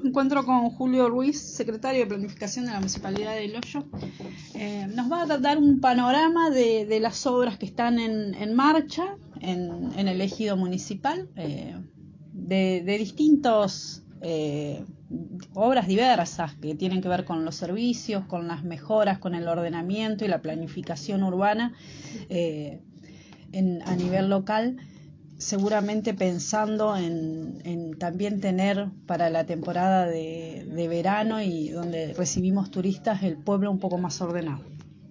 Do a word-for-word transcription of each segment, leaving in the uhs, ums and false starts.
encuentro con Julio Ruiz, secretario de Planificación de la Municipalidad de El Hoyo. Eh, nos va a dar un panorama de, de las obras que están en, en marcha en, en el ejido municipal, eh, de, de distintos eh, obras diversas que tienen que ver con los servicios, con las mejoras, con el ordenamiento y la planificación urbana eh, en, a nivel local. Seguramente pensando en, en también tener para la temporada de, de verano y donde recibimos turistas el pueblo un poco más ordenado.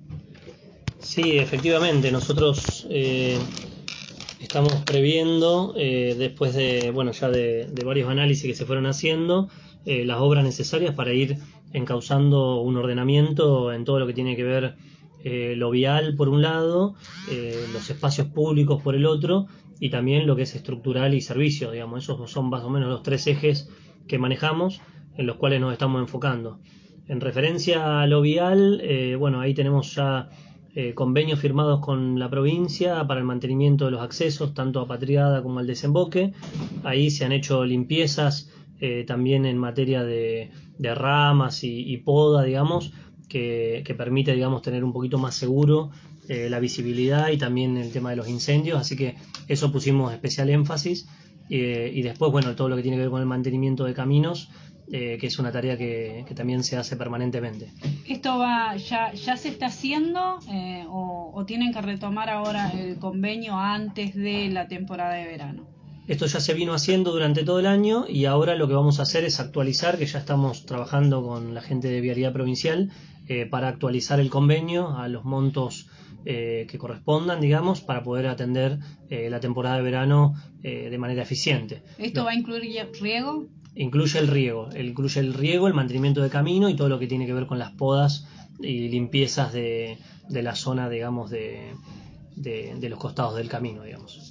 Sí, efectivamente, nosotros eh, estamos previendo, eh, después de, bueno, ya de, de varios análisis que se fueron haciendo, eh, las obras necesarias para ir encauzando un ordenamiento en todo lo que tiene que ver eh, lo vial por un lado, eh, los espacios públicos por el otro, y también lo que es estructural y servicio, digamos. Esos son más o menos los tres ejes que manejamos, en los cuales nos estamos enfocando. En referencia a lo vial, eh, bueno, ahí tenemos ya eh, convenios firmados con la provincia para el mantenimiento de los accesos, tanto a Patriada como al desemboque. Ahí se han hecho limpiezas eh, también en materia de, de ramas y, y poda, digamos, que, que permite, digamos, tener un poquito más seguro eh, la visibilidad y también el tema de los incendios, así que eso pusimos especial énfasis. Eh, y después, bueno, todo lo que tiene que ver con el mantenimiento de caminos, eh, que es una tarea que, que también se hace permanentemente. ¿Esto va ya, ya se está haciendo eh, o, o tienen que retomar ahora el convenio antes de la temporada de verano? Esto ya se vino haciendo durante todo el año y ahora lo que vamos a hacer es actualizar, que ya estamos trabajando con la gente de Vialidad Provincial eh, para actualizar el convenio a los montos eh, que correspondan, digamos, para poder atender eh, la temporada de verano eh, de manera eficiente. ¿Esto no. va a incluir riego? Incluye el riego, incluye el riego, el mantenimiento de camino y todo lo que tiene que ver con las podas y limpiezas de, de la zona, digamos, de, de, de los costados del camino, digamos.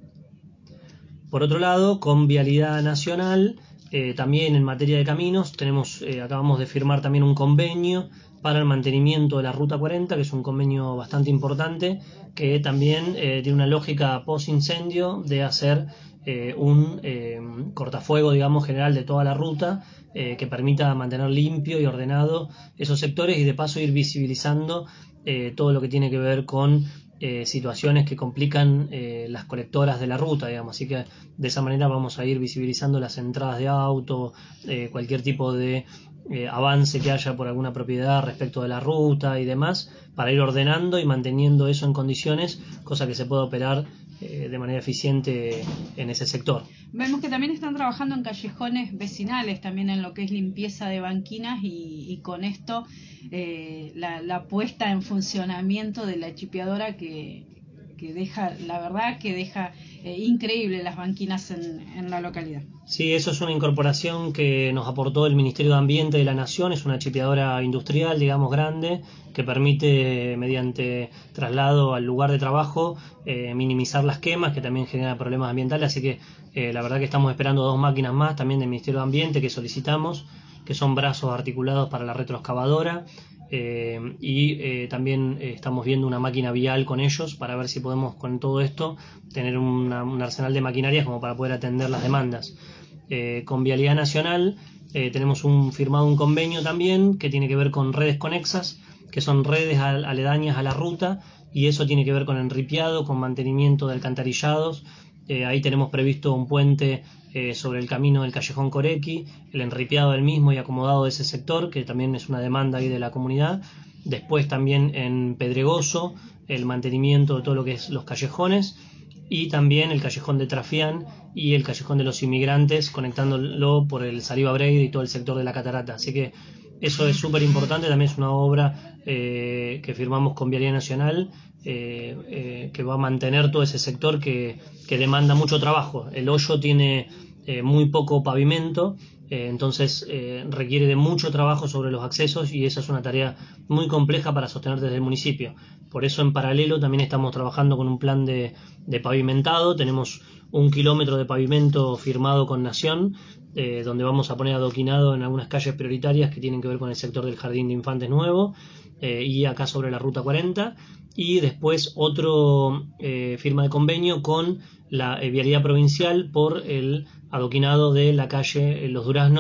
Por otro lado, con Vialidad Nacional, eh, también en materia de caminos, tenemos, eh, acabamos de firmar también un convenio para el mantenimiento de la Ruta cuarenta, que es un convenio bastante importante, que también eh, tiene una lógica post-incendio de hacer eh, un eh, cortafuego, digamos, general de toda la ruta, eh, que permita mantener limpio y ordenado esos sectores y de paso ir visibilizando eh, todo lo que tiene que ver con Eh, situaciones que complican eh, las colectoras de la ruta, digamos, así que de esa manera vamos a ir visibilizando las entradas de auto, eh, cualquier tipo de eh, avance que haya por alguna propiedad respecto de la ruta y demás, para ir ordenando y manteniendo eso en condiciones, cosa que se pueda operar eh, de manera eficiente en ese sector. Vemos que también están trabajando en callejones vecinales, también en lo que es limpieza de banquinas y, y con esto eh, la, la puesta en funcionamiento de la chipeadora que, que deja, la verdad que deja eh, increíble las banquinas en, en la localidad. Sí, eso es una incorporación que nos aportó el Ministerio de Ambiente de la Nación, es una chipeadora industrial, digamos, grande, que permite, mediante traslado al lugar de trabajo, eh, minimizar las quemas, que también genera problemas ambientales, así que eh, la verdad que estamos esperando dos máquinas más también del Ministerio de Ambiente que solicitamos, que son brazos articulados para la retroexcavadora, eh, y eh, también eh, estamos viendo una máquina vial con ellos para ver si podemos con todo esto tener una, un arsenal de maquinarias como para poder atender las demandas. Eh, con Vialidad Nacional eh, tenemos un firmado un convenio también que tiene que ver con redes conexas, que son redes aledañas a la ruta, y eso tiene que ver con enripiado, con mantenimiento de alcantarillados. Eh, ahí tenemos previsto un puente eh, sobre el camino del Callejón Corequi, el enripiado del mismo y acomodado de ese sector, que también es una demanda ahí de la comunidad. Después también en Pedregoso, el mantenimiento de todo lo que es los callejones, y también el Callejón de Trafián y el Callejón de los Inmigrantes, conectándolo por el Saliva Breide y todo el sector de la Catarata. Así que eso es súper importante, también es una obra eh, que firmamos con Vialidad Nacional, eh, eh, que va a mantener todo ese sector que, que demanda mucho trabajo. El Hoyo tiene eh, muy poco pavimento, eh, entonces eh, requiere de mucho trabajo sobre los accesos, y esa es una tarea muy compleja para sostener desde el municipio. Por eso en paralelo también estamos trabajando con un plan de, de pavimentado. Tenemos un kilómetro de pavimento firmado con Nación, eh, donde vamos a poner adoquinado en algunas calles prioritarias que tienen que ver con el sector del Jardín de Infantes Nuevo, eh, y acá sobre la Ruta cuarenta, y después otro eh, firma de convenio con la eh, Vialidad Provincial por el adoquinado de la calle eh, Los Duraznos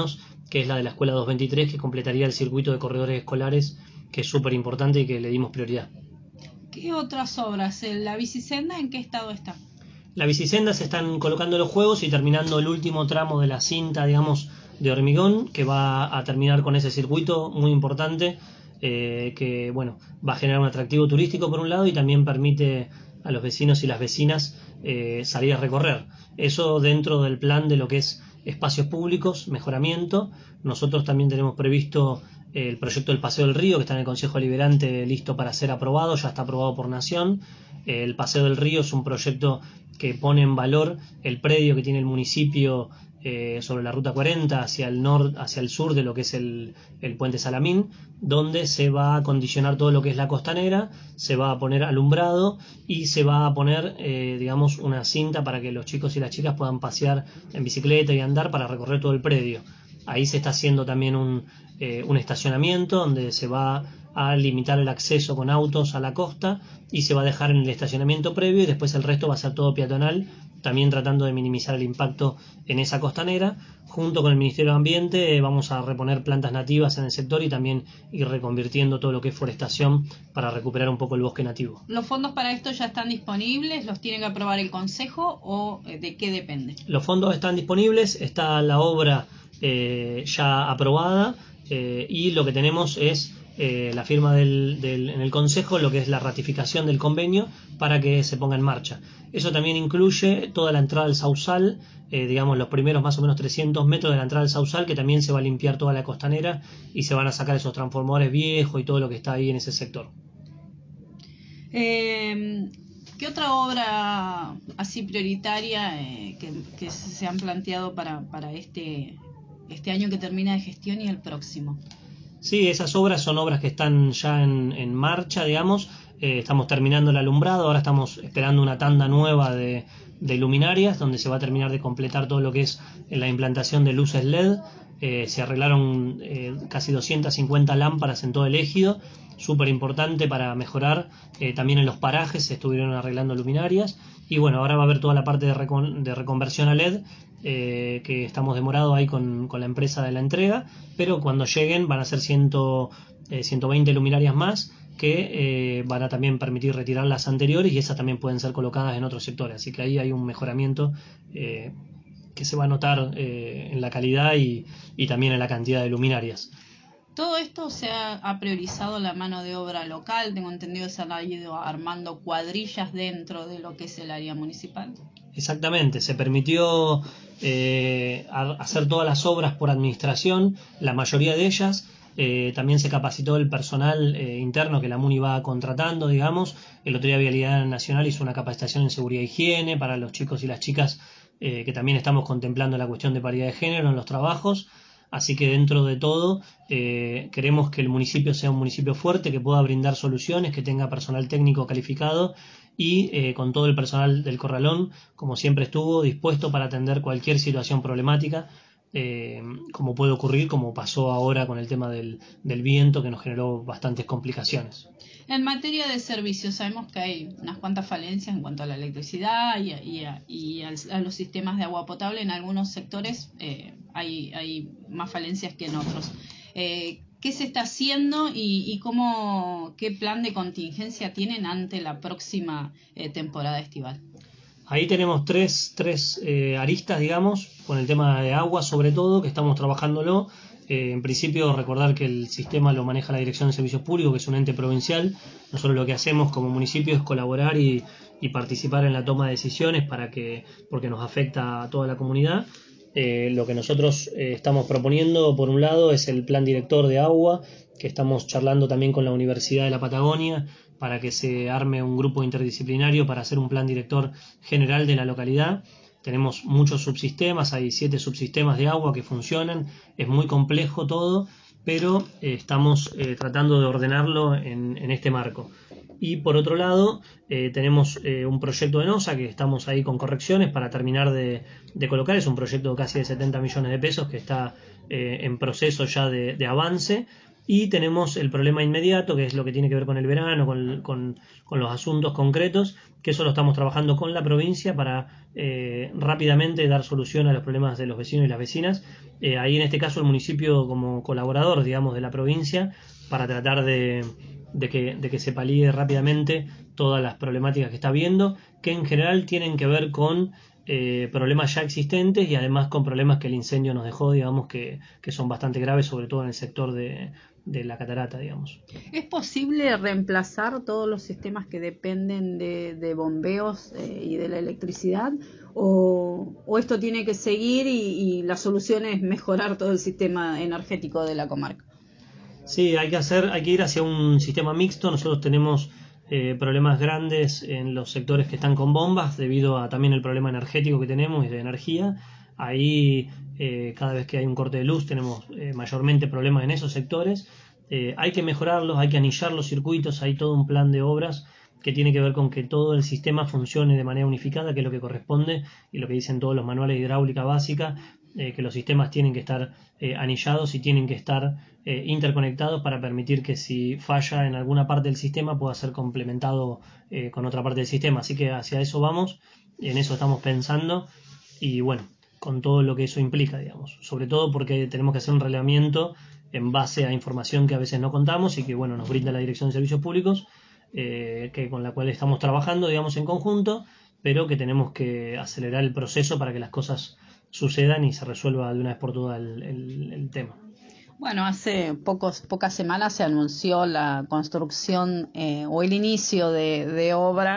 que es la de la Escuela doscientos veintitrés, que completaría el circuito de corredores escolares, que es súper importante y que le dimos prioridad. ¿Qué otras obras? ¿La bicisenda en qué estado está? La bicisenda se están colocando los juegos y terminando el último tramo de la cinta, digamos, de hormigón, que va a terminar con ese circuito muy importante, eh, que bueno, va a generar un atractivo turístico por un lado y también permite a los vecinos y las vecinas eh, salir a recorrer. Eso dentro del plan de lo que es espacios públicos, mejoramiento. Nosotros también tenemos previsto eh, el proyecto del Paseo del Río, que está en el Consejo Deliberante listo para ser aprobado, ya está aprobado por Nación. Eh, el Paseo del Río es un proyecto que pone en valor el predio que tiene el municipio eh, sobre la ruta cuarenta hacia el norte, hacia el sur de lo que es el, el puente Salamín, donde se va a acondicionar todo lo que es la costanera, se va a poner alumbrado y se va a poner eh, digamos una cinta para que los chicos y las chicas puedan pasear en bicicleta y andar para recorrer todo el predio. Ahí se está haciendo también un, eh, un estacionamiento donde se va a limitar el acceso con autos a la costa y se va a dejar en el estacionamiento previo y después el resto va a ser todo peatonal, también tratando de minimizar el impacto en esa costanera. Junto con el Ministerio de Ambiente eh, vamos a reponer plantas nativas en el sector y también ir reconvirtiendo todo lo que es forestación para recuperar un poco el bosque nativo. ¿Los fondos para esto ya están disponibles? ¿Los tiene que aprobar el Consejo o de qué depende? Los fondos están disponibles, está la obra eh, ya aprobada eh, y lo que tenemos es eh, la firma del, del, en el Consejo, lo que es la ratificación del convenio para que se ponga en marcha. Eso también incluye toda la entrada al Sausal, eh, digamos los primeros más o menos trescientos metros de la entrada al Sausal, que también se va a limpiar toda la costanera y se van a sacar esos transformadores viejos y todo lo que está ahí en ese sector. Eh, ¿Qué otra obra así prioritaria eh, que, que se han planteado para, para este, este año que termina de gestión y el próximo? Sí, esas obras son obras que están ya en, en marcha, digamos. Eh, estamos terminando el alumbrado, ahora estamos esperando una tanda nueva de, de luminarias, donde se va a terminar de completar todo lo que es la implantación de luces L E D. Eh, se arreglaron eh, casi doscientas cincuenta lámparas en todo el ejido, súper importante para mejorar. Eh, también en los parajes se estuvieron arreglando luminarias. Y bueno, ahora va a haber toda la parte de, recon, de reconversión a L E D, eh, que estamos demorados ahí con, con la empresa de la entrega, pero cuando lleguen van a ser cien, eh, ciento veinte luminarias más que eh, van a también permitir retirar las anteriores y esas también pueden ser colocadas en otros sectores. Así que ahí hay un mejoramiento eh, que se va a notar eh, en la calidad y, y también en la cantidad de luminarias. Todo esto se ha, ha priorizado la mano de obra local. Tengo entendido que se han ido armando cuadrillas dentro de lo que es el área municipal. Exactamente, se permitió eh, hacer todas las obras por administración, la mayoría de ellas. Eh, también se capacitó el personal eh, interno que la MUNI va contratando, digamos. El otro día Vialidad Nacional hizo una capacitación en seguridad e higiene para los chicos y las chicas, eh, que también estamos contemplando la cuestión de paridad de género en los trabajos. Así que dentro de todo eh, queremos que el municipio sea un municipio fuerte, que pueda brindar soluciones, que tenga personal técnico calificado y eh, con todo el personal del Corralón, como siempre estuvo, dispuesto para atender cualquier situación problemática, eh, como puede ocurrir, como pasó ahora con el tema del, del viento, que nos generó bastantes complicaciones. En materia de servicios, sabemos que hay unas cuantas falencias en cuanto a la electricidad y a, y a, y a los sistemas de agua potable. En algunos sectores eh, hay, hay más falencias que en otros. Eh, ¿Qué se está haciendo y, y cómo, qué plan de contingencia tienen ante la próxima eh, temporada estival? Ahí tenemos tres, tres eh, aristas, digamos, con el tema de agua sobre todo, que estamos trabajándolo. Eh, en principio, recordar que el sistema lo maneja la Dirección de Servicios Públicos, que es un ente provincial. Nosotros lo que hacemos como municipio es colaborar y, y participar en la toma de decisiones para que, porque nos afecta a toda la comunidad. Eh, lo que nosotros eh, estamos proponiendo, por un lado, es el plan director de agua, que estamos charlando también con la Universidad de la Patagonia para que se arme un grupo interdisciplinario para hacer un plan director general de la localidad. Tenemos muchos subsistemas, hay siete subsistemas de agua que funcionan, es muy complejo todo, pero eh, estamos eh, tratando de ordenarlo en, en este marco. Y por otro lado, eh, tenemos eh, un proyecto de NOSA que estamos ahí con correcciones para terminar de, de colocar. Es un proyecto casi de setenta millones de pesos que está eh, en proceso ya de, de avance. Y tenemos el problema inmediato, que es lo que tiene que ver con el verano, con, con, con los asuntos concretos, que eso lo estamos trabajando con la provincia para eh, rápidamente dar solución a los problemas de los vecinos y las vecinas. Eh, ahí en este caso el municipio como colaborador, digamos, de la provincia, para tratar de, de, que, de que se palíe rápidamente todas las problemáticas que está habiendo, que en general tienen que ver con Eh, problemas ya existentes y además con problemas que el incendio nos dejó, digamos, que, que son bastante graves, sobre todo en el sector de, de la catarata, digamos. ¿Es posible reemplazar todos los sistemas que dependen de, de bombeos eh, y de la electricidad? ¿O, o esto tiene que seguir y, y la solución es mejorar todo el sistema energético de la comarca? Sí, hay que hacer, hay que ir hacia un sistema mixto. Nosotros tenemos eh, problemas grandes en los sectores que están con bombas, debido a también el problema energético que tenemos y de energía. Ahí, eh, cada vez que hay un corte de luz, tenemos eh, mayormente problemas en esos sectores. Eh, hay que mejorarlos, hay que anillar los circuitos, hay todo un plan de obras que tiene que ver con que todo el sistema funcione de manera unificada, que es lo que corresponde y lo que dicen todos los manuales de hidráulica básica, eh, que los sistemas tienen que estar eh, anillados y tienen que estar eh, interconectados para permitir que si falla en alguna parte del sistema pueda ser complementado eh, con otra parte del sistema. Así que hacia eso vamos, en eso estamos pensando y bueno, con todo lo que eso implica, digamos. Sobre todo porque tenemos que hacer un relevamiento en base a información que a veces no contamos y que bueno, nos brinda la Dirección de Servicios Públicos, eh, que con la cual estamos trabajando, digamos, en conjunto, pero que tenemos que acelerar el proceso para que las cosas sucedan y se resuelva de una vez por todas el, el, el tema. Bueno, hace pocos, pocas semanas se anunció la construcción eh, o el inicio de, de obra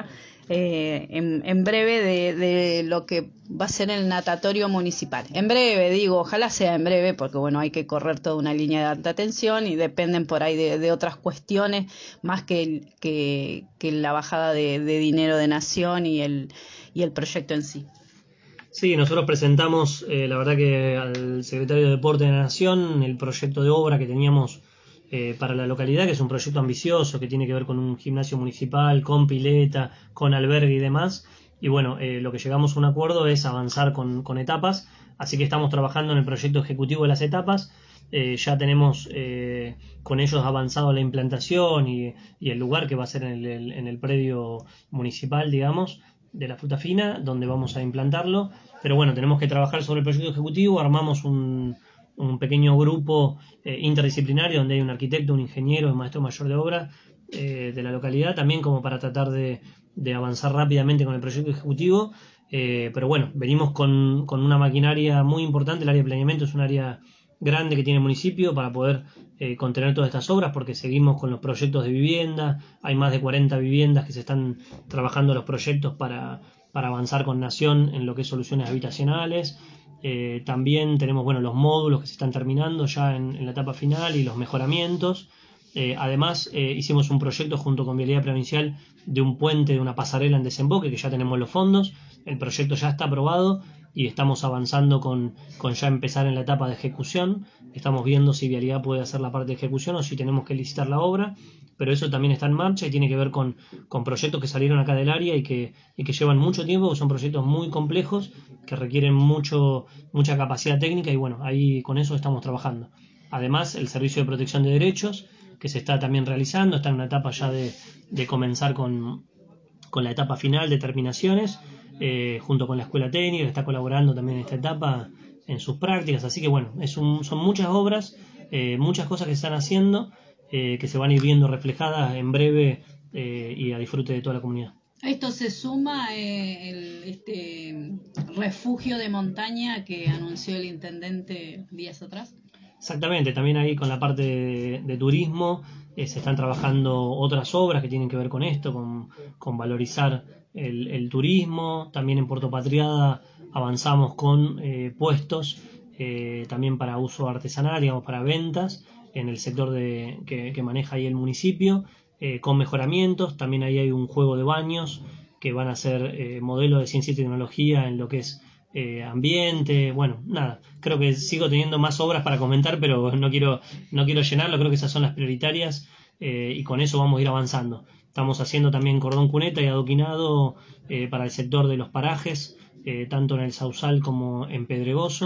eh, en, en breve de, de lo que va a ser el natatorio municipal. En breve, digo, ojalá sea en breve, porque bueno, hay que correr toda una línea de alta tensión y dependen por ahí de, de otras cuestiones más que, que, que la bajada de, de dinero de Nación y el, y el proyecto en sí. Sí, nosotros presentamos, eh, la verdad que al secretario de Deporte de la Nación, el proyecto de obra que teníamos eh, para la localidad, que es un proyecto ambicioso, que tiene que ver con un gimnasio municipal, con pileta, con albergue y demás. Y bueno, eh, lo que llegamos a un acuerdo es avanzar con, con etapas, así que estamos trabajando en el proyecto ejecutivo de las etapas. Eh, ya tenemos eh, con ellos avanzado la implantación y, y el lugar que va a ser en el, en el predio municipal, digamos, de la fruta fina, donde vamos a implantarlo. Pero bueno, tenemos que trabajar sobre el proyecto ejecutivo, armamos un, un pequeño grupo eh, interdisciplinario donde hay un arquitecto, un ingeniero, un maestro mayor de obra eh, de la localidad, también como para tratar de, de avanzar rápidamente con el proyecto ejecutivo. Eh, pero bueno, venimos con, con una maquinaria muy importante. El área de planeamiento es un área grande que tiene el municipio para poder eh, contener todas estas obras, porque seguimos con los proyectos de vivienda. Hay más de cuarenta viviendas que se están trabajando los proyectos para, para avanzar con Nación en lo que es soluciones habitacionales. Eh, también tenemos bueno, los módulos que se están terminando ya en, en la etapa final y los mejoramientos. Eh, además, eh, hicimos un proyecto junto con Vialidad Provincial de un puente, de una pasarela en desemboque, que ya tenemos los fondos. El proyecto ya está aprobado y estamos avanzando con, con ya empezar en la etapa de ejecución. Estamos viendo si Vialidad puede hacer la parte de ejecución o si tenemos que licitar la obra, pero eso también está en marcha y tiene que ver con, con proyectos que salieron acá del área y que, y que llevan mucho tiempo, que son proyectos muy complejos, que requieren mucho, mucha capacidad técnica y bueno, ahí con eso estamos trabajando. Además, el servicio de protección de derechos, que se está también realizando, está en una etapa ya de, de comenzar con, con la etapa final de terminaciones, eh, junto con la escuela técnica, que está colaborando también en esta etapa en sus prácticas. Así que bueno, es un, son muchas obras, eh, muchas cosas que se están haciendo, eh, que se van a ir viendo reflejadas en breve eh, y a disfrute de toda la comunidad. A esto se suma eh, el, este refugio de montaña que anunció el intendente días atrás. Exactamente, también ahí con la parte de, de turismo eh, se están trabajando otras obras que tienen que ver con esto, con, con valorizar el, el turismo. También en Puerto Patriada avanzamos con eh, puestos eh, también para uso artesanal, digamos, para ventas en el sector de, que, que maneja ahí el municipio, eh, con mejoramientos. También ahí hay un juego de baños que van a ser eh, modelo de ciencia y tecnología en lo que es Eh, ambiente. Bueno, nada, creo que sigo teniendo más obras para comentar, pero no quiero, no quiero llenarlo, creo que esas son las prioritarias eh, y con eso vamos a ir avanzando. Estamos haciendo también cordón cuneta y adoquinado eh, para el sector de los parajes, eh, tanto en el Sausal como en Pedregoso,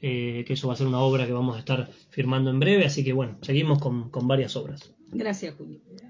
eh, que eso va a ser una obra que vamos a estar firmando en breve, así que bueno, seguimos con, con varias obras. Gracias, Julio.